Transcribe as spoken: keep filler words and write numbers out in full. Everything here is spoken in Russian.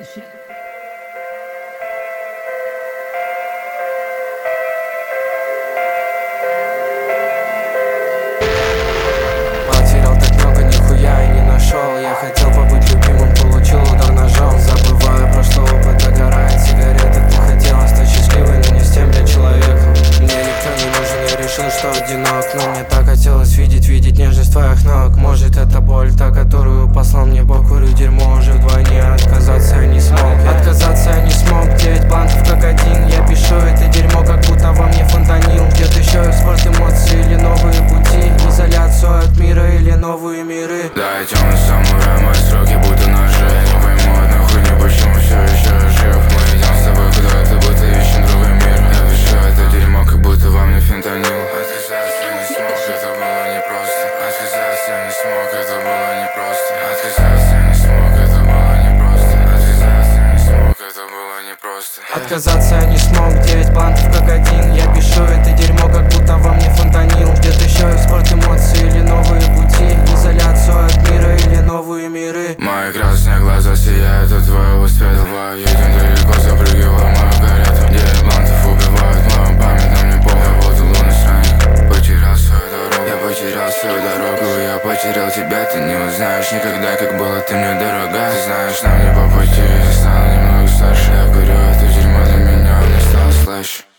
Потерял так много, нихуя и не нашел. Я хотел побыть любимым, получил удар ножом. Забываю прошлый опыт, догорает сигарета. Ты хотела стать счастливой, но не с тем для человека. Мне никто не нужен, я решил, что одинок. Но мне так хотелось видеть, видеть нежность твоих ног. Может это боль, та, которую послал мне Бог. Курю дерьмо уже вдвойне, отказаться я не смог. Отказаться я не смог, девять блантов как один. Я пишу это дерьмо, как будто во мне фонтанил. Где-то еще экспорт эмоций или новые пути, изоляцию от мира или новые миры. Да, я темный самурай, мои строки будто ножи. Не пойму одной хуйни, почему все еще жив. Мы идем с тобой куда-то, будто ищем другой мир. Я пишу это дерьмо, как будто во мне фентанил. Отказаться я не смог, это было непросто. Отказаться я не смог, это было непросто. Отказаться я не смог, это было непросто. Отказаться я не смог, это было непросто. Отказаться я не смог, девять блантов как один. Я пишу это дерьмо, как будто во мне фонтанил. Где-то еще экспорт эмоций или новые пути, изоляцию от мира или новые миры. Мои красные глаза сияют от твоего света. Едем далеко, запрыгивая в мою карету. Девять блантов убивают мою память, но мне похуй, я буду лунный странник. Потерял свою дорогу, я потерял свою дорогу. Я потерял тебя, ты не узнаешь никогда, как было ты мне дорога. Ты знаешь, нам не по пути, я стал немного старше. Я курю это дерьмо, для меня не стало слаще.